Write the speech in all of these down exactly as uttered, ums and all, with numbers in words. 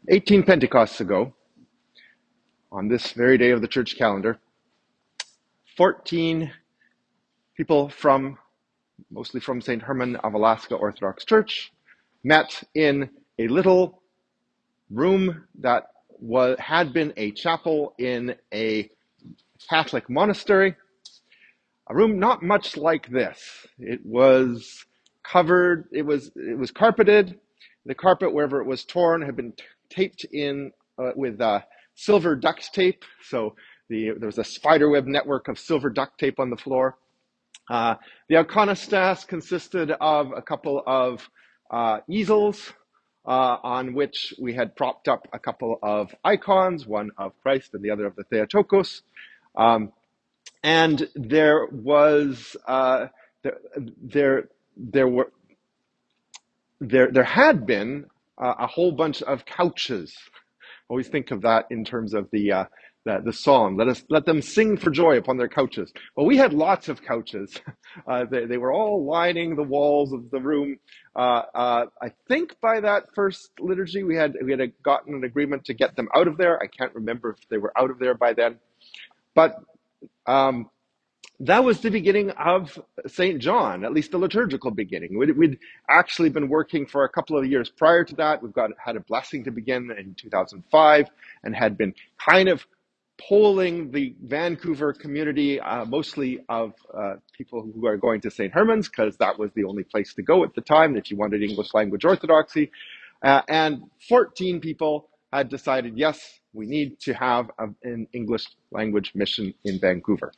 eighteen Pentecosts ago, on this very day of the church calendar, fourteen people from, mostly from Saint Herman of Alaska Orthodox Church, met in a little room that was, had been a chapel in a Catholic monastery. A room not much like this. It was covered, it was, it was carpeted. The carpet, wherever it was torn, had been t- taped in uh, with uh, silver duct tape. So the, there was a spiderweb network of silver duct tape on the floor. Uh, the iconostas consisted of a couple of uh, easels uh, on which we had propped up a couple of icons, one of Christ and the other of the Theotokos. Um, and there was uh, there, there there were there there had been uh, a whole bunch of couches. Always think of that in terms of the uh, the, the song. Let us let them sing for joy upon their couches. Well, we had lots of couches. Uh, they they were all lining the walls of the room. Uh, uh, I think by that first liturgy we had we had gotten an agreement to get them out of there. I can't remember if they were out of there by then, but. Um, That was the beginning of Saint John, at least the liturgical beginning. We'd, we'd actually been working for a couple of years prior to that. We've got had a blessing to begin in two thousand five and had been kind of polling the Vancouver community, uh, mostly of uh, people who are going to Saint Herman's, because that was the only place to go at the time if you wanted English language orthodoxy. Uh, and fourteen people had decided, yes, we need to have a, an English language mission in Vancouver.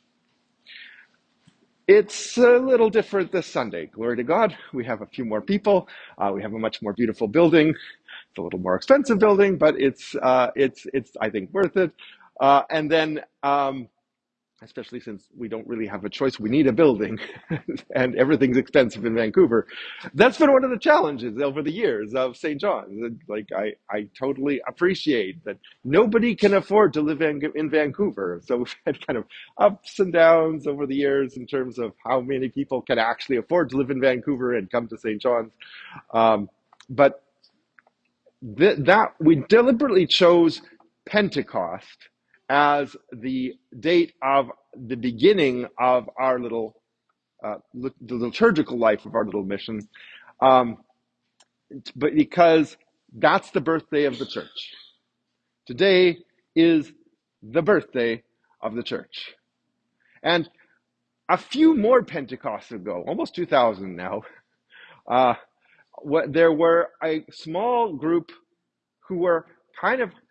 It's a little different this Sunday. Glory to God. We have a few more people. Uh, we have a much more beautiful building. It's a little more expensive building, but it's, uh, it's, it's, I think, worth it. Uh, and then, um, especially since we don't really have a choice, we need a building and everything's expensive in Vancouver. That's been one of the challenges over the years of Saint John's. Like, I, I totally appreciate that nobody can afford to live in, in Vancouver. So we've had kind of ups and downs over the years in terms of how many people can actually afford to live in Vancouver and come to Saint John's. Um, but th- that we deliberately chose Pentecost as the date of the beginning of our little, uh, the liturgical life of our little mission, um, but because that's the birthday of the church. Today is the birthday of the church. And a few more Pentecosts ago, almost two thousand now, uh, what, there were a small group who were kind of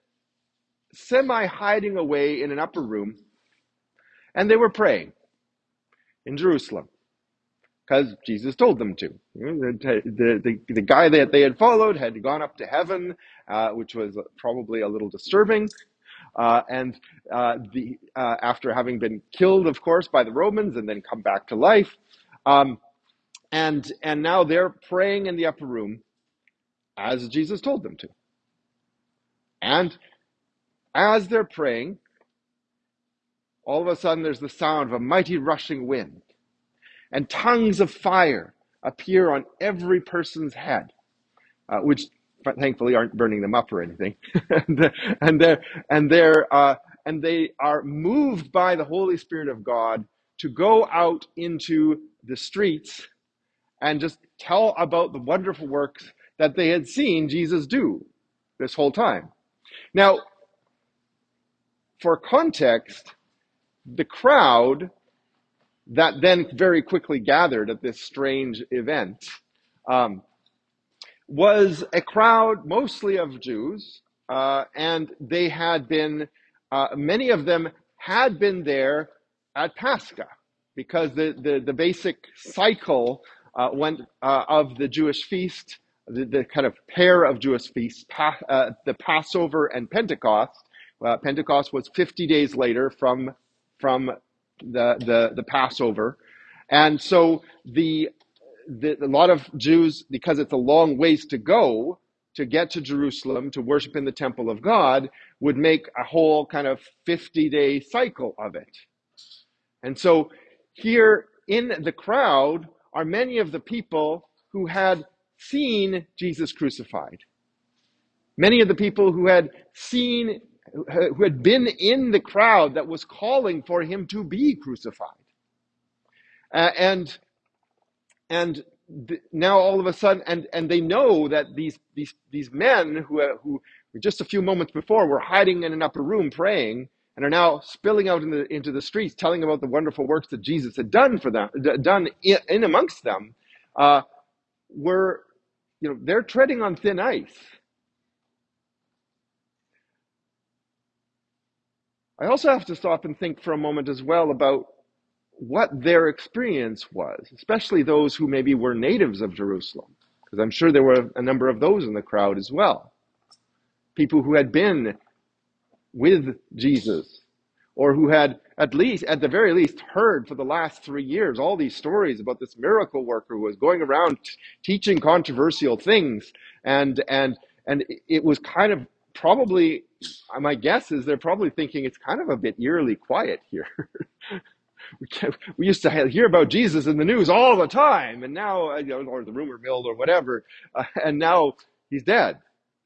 semi-hiding away in an upper room, and they were praying in Jerusalem because Jesus told them to. The, the, the, the guy that they had followed had gone up to heaven, uh, which was probably a little disturbing. Uh, and uh, the uh, after having been killed, of course, by the Romans and then come back to life. Um, and, and now they're praying in the upper room as Jesus told them to. And as they're praying, all of a sudden there's the sound of a mighty rushing wind, and tongues of fire appear on every person's head, uh, which thankfully aren't burning them up or anything. and, and they're and they're uh, and they are moved by the Holy Spirit of God to go out into the streets and just tell about the wonderful works that they had seen Jesus do this whole time. Now, for context, the crowd that then very quickly gathered at this strange event um, was a crowd mostly of Jews, uh, and they had been, uh, many of them had been there at Pascha, because the, the, the basic cycle uh, went uh, of the Jewish feast, the, the kind of pair of Jewish feasts, pa- uh, the Passover and Pentecost. Uh, Pentecost was fifty days later from from the the, the Passover, and so the, the a lot of Jews, because it's a long ways to go to get to Jerusalem to worship in the temple of God, would make a whole kind of fifty day cycle of it. And so here in the crowd are many of the people who had seen Jesus crucified. Many of the people who had seen, who had been in the crowd that was calling for him to be crucified. Uh, and and th- now all of a sudden, and, and they know that these these these men who uh, who just a few moments before were hiding in an upper room praying, and are now spilling out in the, into the streets, telling about the wonderful works that Jesus had done for them, d- done in, in amongst them, uh, were, you know, they're treading on thin ice. I also have to stop and think for a moment as well about what their experience was, especially those who maybe were natives of Jerusalem, because I'm sure there were a number of those in the crowd as well. People who had been with Jesus, or who had at least, at the very least, heard for the last three years all these stories about this miracle worker who was going around t- teaching controversial things, and and and it was kind of probably, my guess is they're probably thinking it's kind of a bit eerily quiet here. we, can't, we used to hear about Jesus in the news all the time, and now, you know, or the rumor mill or whatever, uh, and now he's dead.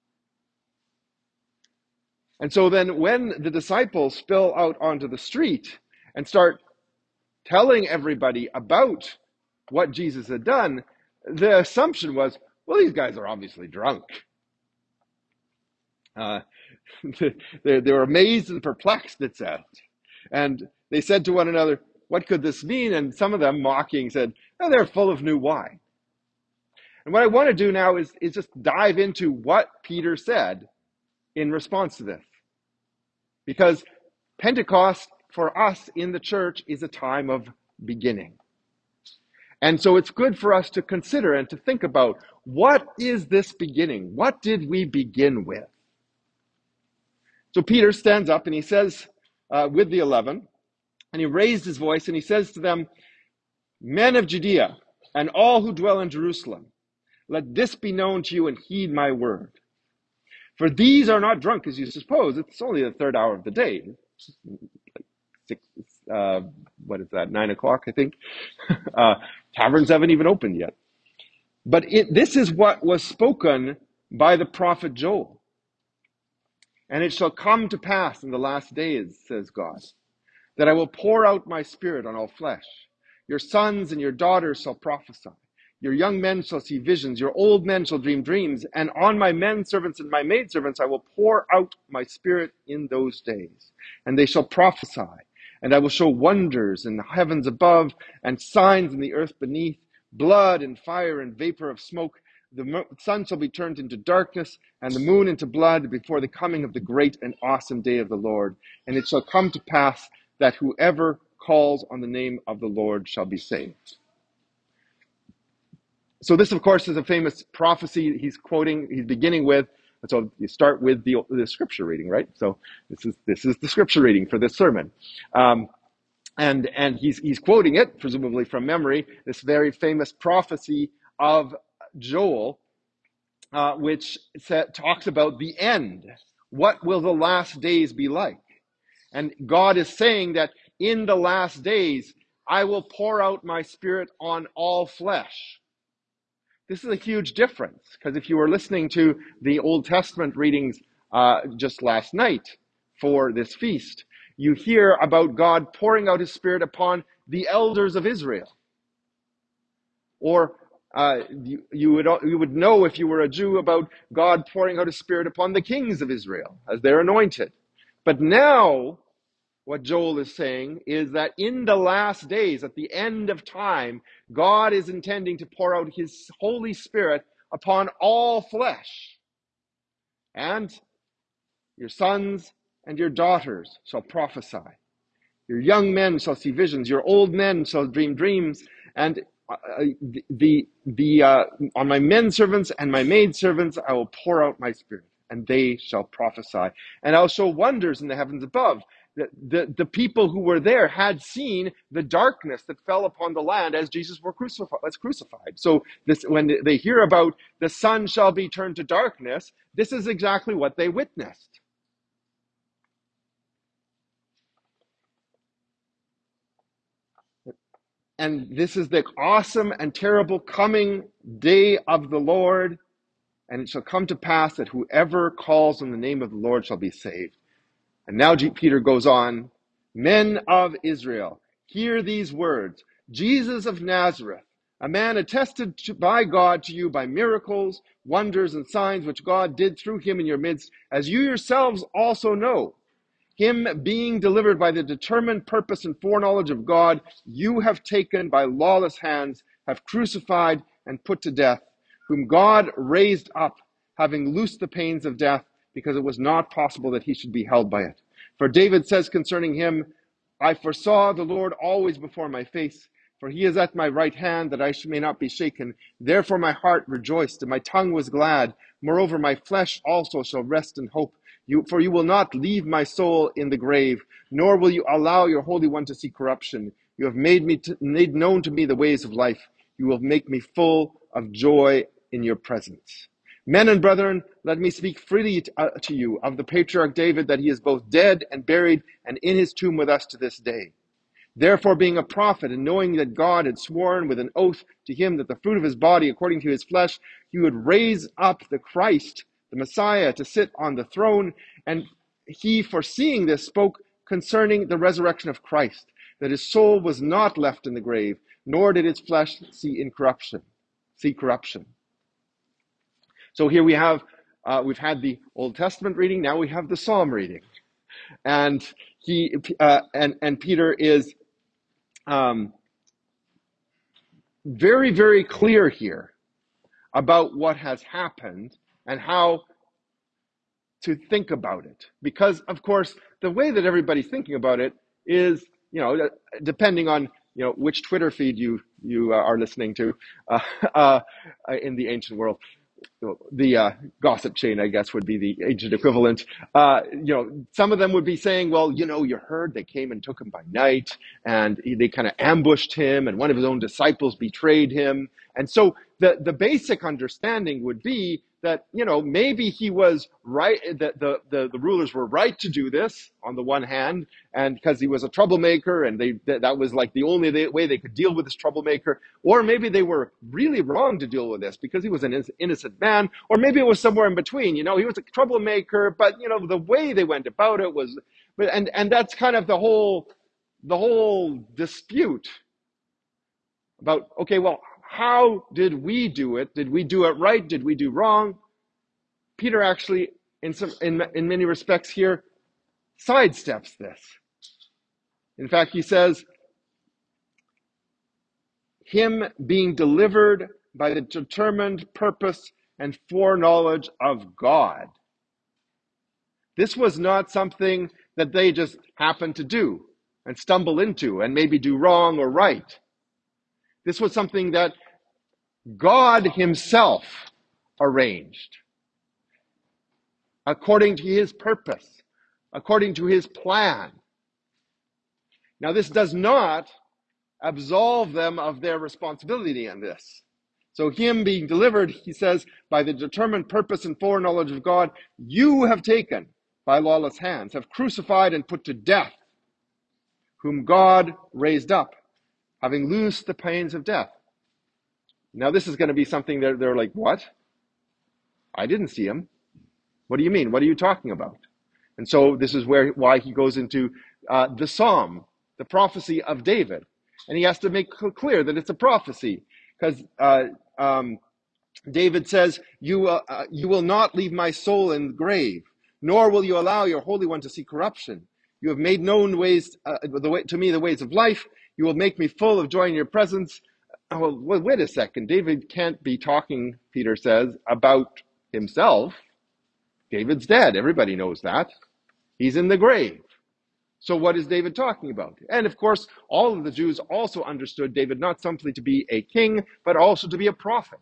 And so then when the disciples spill out onto the street and start telling everybody about what Jesus had done, the assumption was, well, these guys are obviously drunk. Uh, they, they were amazed and perplexed, it said. And they said to one another, what could this mean? And some of them, mocking, said, oh, they're full of new wine. And what I want to do now is, is just dive into what Peter said in response to this. Because Pentecost for us in the church is a time of beginning. And so it's good for us to consider and to think about, what is this beginning? What did we begin with? So Peter stands up and he says, uh, with the eleven, and he raised his voice and he says to them, men of Judea and all who dwell in Jerusalem, let this be known to you and heed my word. For these are not drunk as you suppose. It's only the third hour of the day. Six, uh, what is that, nine o'clock, I think. uh, taverns haven't even opened yet. But it, this is what was spoken by the prophet Joel. And it shall come to pass in the last days, says God, that I will pour out my spirit on all flesh. Your sons and your daughters shall prophesy. Your young men shall see visions. Your old men shall dream dreams. And on my men servants and my maidservants I will pour out my spirit in those days. And they shall prophesy. And I will show wonders in the heavens above and signs in the earth beneath, blood and fire and vapor of smoke. The sun shall be turned into darkness and the moon into blood before the coming of the great and awesome day of the Lord. And it shall come to pass that whoever calls on the name of the Lord shall be saved. So this, of course, is a famous prophecy he's quoting, he's beginning with. And so you start with the, the scripture reading, right? So this is this is the scripture reading for this sermon. Um, and and he's he's quoting it, presumably from memory, this very famous prophecy of Joel, uh, which set, talks about the end. What will the last days be like? And God is saying that in the last days, I will pour out my spirit on all flesh. This is a huge difference, because if you were listening to the Old Testament readings uh, just last night for this feast, you hear about God pouring out his spirit upon the elders of Israel. Or uh, you, you, would, you would know, if you were a Jew, about God pouring out his spirit upon the kings of Israel as they're anointed. But now, what Joel is saying is that in the last days, at the end of time, God is intending to pour out his Holy Spirit upon all flesh. And your sons and your daughters shall prophesy. Your young men shall see visions. Your old men shall dream dreams. And uh, the the uh, on my men servants and my maid servants I will pour out my spirit, and they shall prophesy. And I'll show wonders in the heavens above. The, the, the people who were there had seen the darkness that fell upon the land as Jesus were crucified, was crucified. So this, when they hear about the sun shall be turned to darkness, this is exactly what they witnessed. And this is the awesome and terrible coming day of the Lord. And it shall come to pass that whoever calls on the name of the Lord shall be saved. And now Peter goes on, men of Israel, hear these words. Jesus of Nazareth, a man attested to, by God to you by miracles, wonders, and signs which God did through him in your midst, as you yourselves also know. Him being delivered by the determined purpose and foreknowledge of God, you have taken by lawless hands, have crucified and put to death, whom God raised up, having loosed the pains of death, because it was not possible that he should be held by it. For David says concerning him, I foresaw the Lord always before my face, for he is at my right hand, that I may not be shaken. Therefore my heart rejoiced, and my tongue was glad. Moreover, my flesh also shall rest in hope. You, for you will not leave my soul in the grave, nor will you allow your Holy One to see corruption. You have made me to, made known to me the ways of life. You will make me full of joy in your presence. Men and brethren, let me speak freely to, uh, to you of the patriarch David, that he is both dead and buried, and in his tomb with us to this day. Therefore, being a prophet, and knowing that God had sworn with an oath to him that the fruit of his body, according to his flesh, he would raise up the Christ, the Messiah, to sit on the throne, and he, foreseeing this, spoke concerning the resurrection of Christ, that his soul was not left in the grave, nor did its flesh see incorruption, see corruption. So here we have, uh, we've had the Old Testament reading, now we have the Psalm reading. And he, uh, and, and Peter is um, very, very clear here about what has happened and how to think about it. Because, of course, the way that everybody's thinking about it is, you know, depending on, you know, which Twitter feed you, you uh, are listening to uh, uh, in the ancient world. The uh, gossip chain, I guess, would be the ancient equivalent. Uh, you know, some of them would be saying, well, you know, you heard they came and took him by night, and they kind of ambushed him, and one of his own disciples betrayed him. And so the, the basic understanding would be that, you know, maybe he was right, that the, the, the rulers were right to do this on the one hand, and because he was a troublemaker, and they that, that was like the only way they could deal with this troublemaker. Or maybe they were really wrong to deal with this because he was an innocent man, or maybe it was somewhere in between. You know, he was a troublemaker, but, you know, the way they went about it was, and, and that's kind of the whole, the whole dispute about, okay, well, how did we do it? Did we do it right? Did we do wrong? Peter actually, in some, in, in many respects here, sidesteps this. In fact, he says, him being delivered by the determined purpose and foreknowledge of God. This was not something that they just happened to do and stumble into and maybe do wrong or right. This was something that God himself arranged according to his purpose, according to his plan. Now, this does not absolve them of their responsibility in this. So him being delivered, he says, by the determined purpose and foreknowledge of God, you have taken by lawless hands, have crucified and put to death, whom God raised up, having loosed the pains of death. Now this is going to be something that they're like, what? I didn't see him. What do you mean? What are you talking about? And so this is where why he goes into uh, the Psalm, the prophecy of David. And he has to make clear that it's a prophecy, because uh, um, David says, you, uh, uh, you will not leave my soul in the grave, nor will you allow your Holy One to see corruption. You have made known ways uh, the way, to me the ways of life. You will make me full of joy in your presence. Oh, well, wait a second. David can't be talking, Peter says, about himself. David's dead. Everybody knows that. He's in the grave. So what is David talking about? And of course, all of the Jews also understood David not simply to be a king, but also to be a prophet.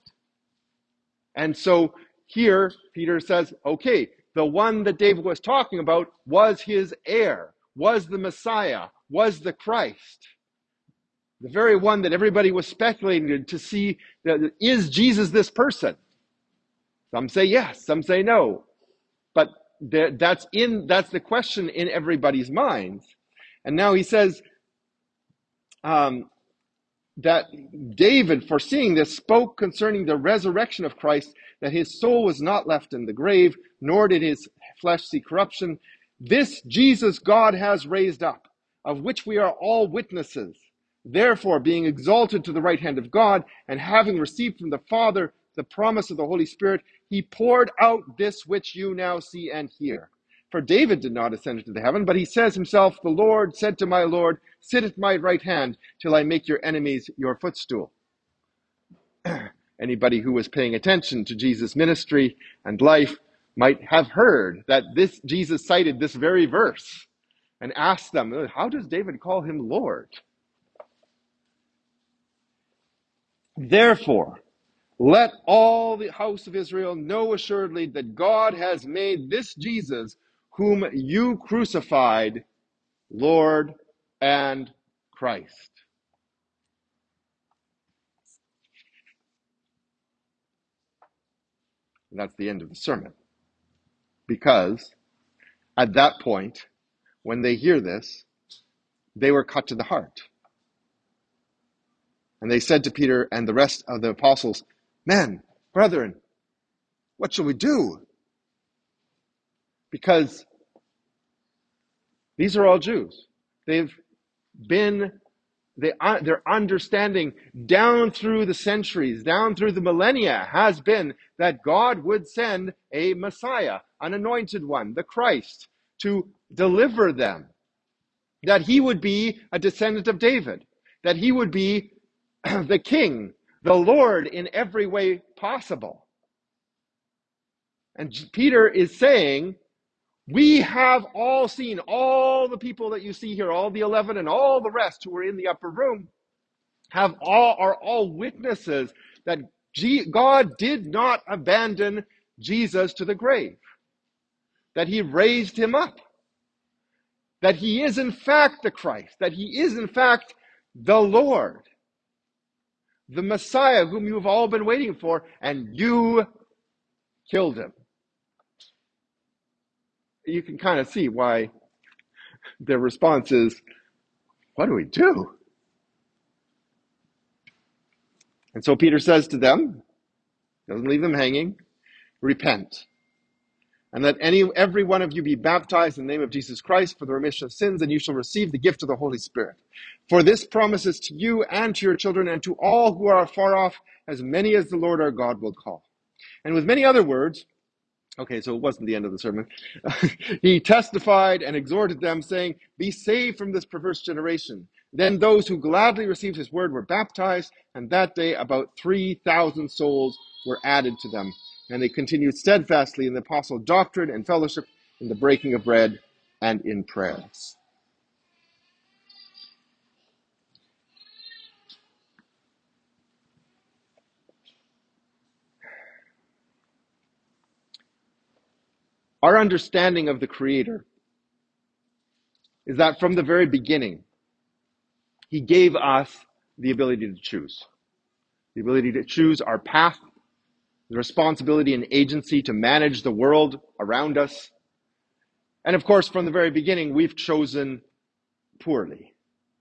And so here, Peter says, okay, the one that David was talking about was his heir, was the Messiah, was the Christ. The very one that everybody was speculating to see, that is Jesus this person? Some say yes, some say no. But that's in that's the question in everybody's minds. And now he says, um, that David, foreseeing this, spoke concerning the resurrection of Christ, that his soul was not left in the grave, nor did his flesh see corruption. This Jesus God has raised up, of which we are all witnesses. Therefore, being exalted to the right hand of God, and having received from the Father the promise of the Holy Spirit, he poured out this which you now see and hear. For David did not ascend into the heaven, but he says himself, the Lord said to my Lord, sit at my right hand till I make your enemies your footstool. Anybody who was paying attention to Jesus' ministry and life might have heard that this Jesus cited this very verse and asked them, how does David call him Lord? Therefore, let all the house of Israel know assuredly that God has made this Jesus, whom you crucified, Lord and Christ. And that's the end of the sermon. Because at that point, when they hear this, they were cut to the heart. And they said to Peter and the rest of the apostles, men, brethren, what shall we do? Because these are all Jews. They've been, they, uh, their understanding down through the centuries, down through the millennia has been that God would send a Messiah, an anointed one, the Christ, to deliver them. That he would be a descendant of David. That he would be the king, the Lord in every way possible. And Peter is saying, we have all seen, all the people that you see here, all the eleven and all the rest who were in the upper room, have all are all witnesses that G- God did not abandon Jesus to the grave. That he raised him up. That he is in fact the Christ. That he is in fact the Lord. The Messiah whom you've all been waiting for, and you killed him. You can kind of see why their response is, what do we do? And so Peter says to them, doesn't leave them hanging, repent. And let any every one of you be baptized in the name of Jesus Christ for the remission of sins, and you shall receive the gift of the Holy Spirit. For this promises to you and to your children and to all who are far off, as many as the Lord our God will call. And with many other words, okay, so it wasn't the end of the sermon. He testified and exhorted them, saying, be saved from this perverse generation. Then those who gladly received his word were baptized, and that day about three thousand souls were added to them. And they continued steadfastly in the apostle doctrine and fellowship, in the breaking of bread, and in prayers. Our understanding of the Creator is that from the very beginning, he gave us the ability to choose. The ability to choose our path, the responsibility and agency to manage the world around us. And of course, from the very beginning, we've chosen poorly.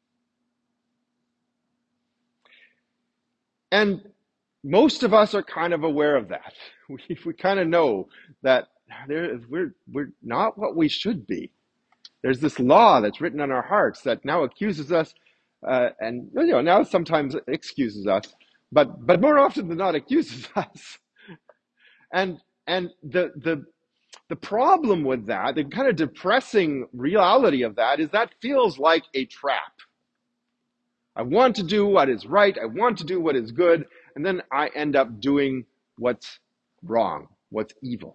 And most of us are kind of aware of that. We, we kind of know that there, we're, we're not what we should be. There's this law that's written on our hearts that now accuses us, uh, and you know, now sometimes excuses us, but but more often than not accuses us. And and the the the problem with that, the kind of depressing reality of that, is that feels like a trap. I want to do what is right, I want to do what is good, and then I end up doing what's wrong, what's evil.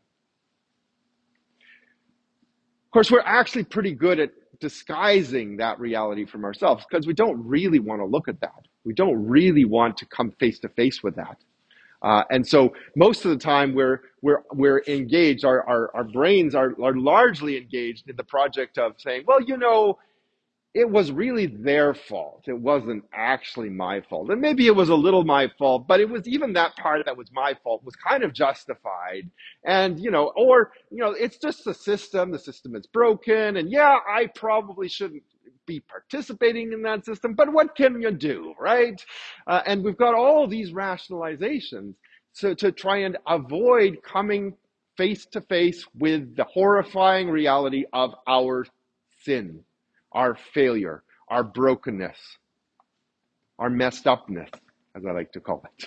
Of course, we're actually pretty good at disguising that reality from ourselves because we don't really want to look at that. We don't really want to come face to face with that. Uh, and so most of the time we're we're we're engaged, our our, our brains are, are largely engaged in the project of saying, well, you know, it was really their fault. It wasn't actually my fault. And maybe it was a little my fault, but it was even that part that was my fault was kind of justified. And, you know, or, you know, it's just the system. The system is broken. And yeah, I probably shouldn't be participating in that system, but what can you do, right? Uh, and we've got all these rationalizations so to try and avoid coming face to face with the horrifying reality of our sin, our failure, our brokenness, our messed upness, as I like to call it.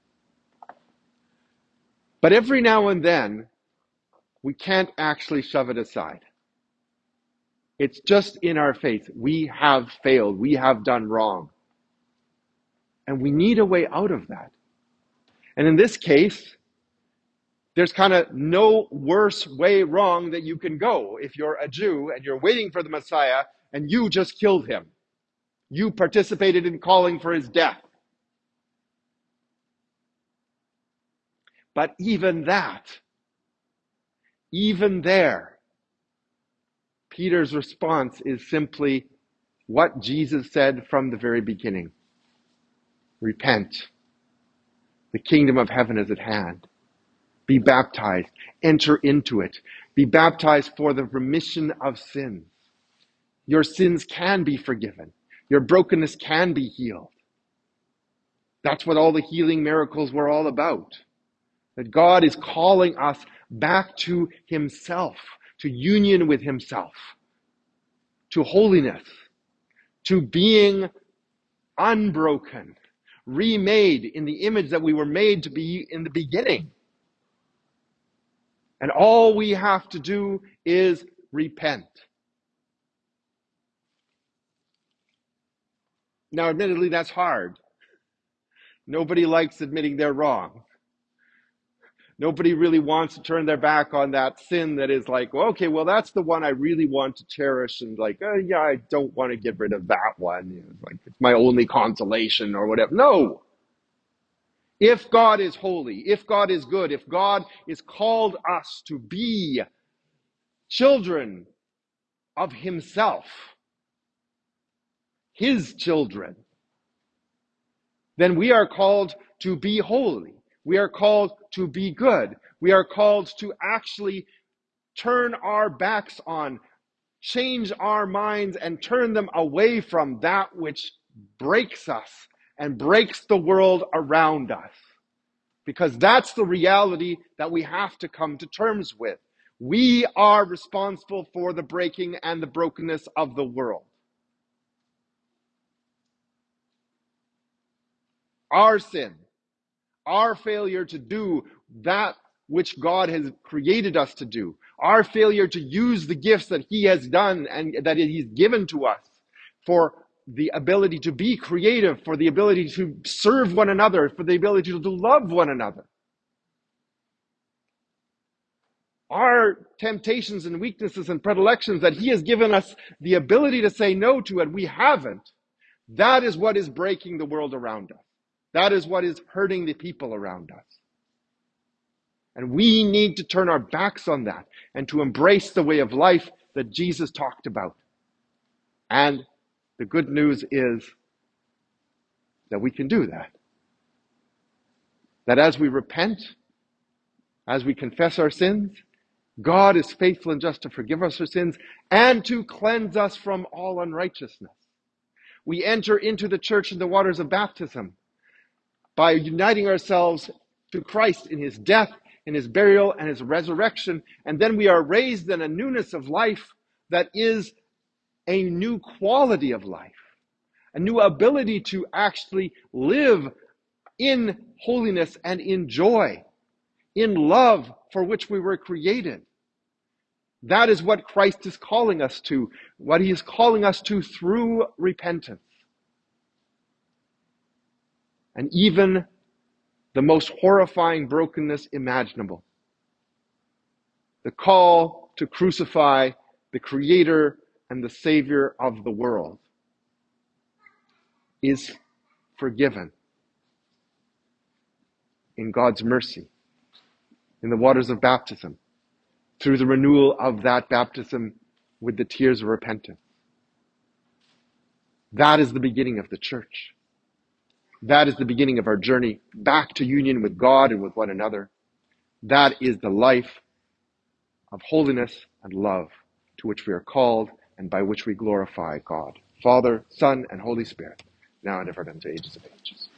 But every now and then, we can't actually shove it aside. It's just in our face. We have failed. We have done wrong. And we need a way out of that. And in this case, there's kind of no worse way wrong that you can go if you're a Jew and you're waiting for the Messiah and you just killed him. You participated in calling for his death. But even that, even there, Peter's response is simply what Jesus said from the very beginning. Repent. The kingdom of heaven is at hand. Be baptized. Enter into it. Be baptized for the remission of sins. Your sins can be forgiven. Your brokenness can be healed. That's what all the healing miracles were all about. That God is calling us back to himself, to union with himself, to holiness, to being unbroken, remade in the image that we were made to be in the beginning. And all we have to do is repent. Now, admittedly, that's hard. Nobody likes admitting they're wrong. Nobody really wants to turn their back on that sin that is like, well, okay, well, that's the one I really want to cherish. And like, oh, yeah, I don't want to get rid of that one. You know, like, it's my only consolation or whatever. No. If God is holy, if God is good, if God is called us to be children of himself, his children, then we are called to be holy. We are called to be good. We are called to actually turn our backs on, change our minds and turn them away from that which breaks us and breaks the world around us. Because that's the reality that we have to come to terms with. We are responsible for the breaking and the brokenness of the world. Our sin, our failure to do that which God has created us to do, our failure to use the gifts that he has done and that he's given to us for the ability to be creative, for the ability to serve one another, for the ability to love one another. Our temptations and weaknesses and predilections that he has given us the ability to say no to and we haven't, that is what is breaking the world around us. That is what is hurting the people around us. And we need to turn our backs on that and to embrace the way of life that Jesus talked about. And the good news is that we can do that. That as we repent, as we confess our sins, God is faithful and just to forgive us our sins and to cleanse us from all unrighteousness. We enter into the church in the waters of baptism by uniting ourselves to Christ in his death, in his burial, and his resurrection. And then we are raised in a newness of life that is a new quality of life, a new ability to actually live in holiness and in joy, in love for which we were created. That is what Christ is calling us to, what he is calling us to through repentance. And even the most horrifying brokenness imaginable. The call to crucify the Creator and the Savior of the world is forgiven in God's mercy, in the waters of baptism, through the renewal of that baptism with the tears of repentance. That is the beginning of the church. That is the beginning of our journey back to union with God and with one another. That is the life of holiness and love to which we are called and by which we glorify God, Father, Son, and Holy Spirit, now and ever and unto ages of ages.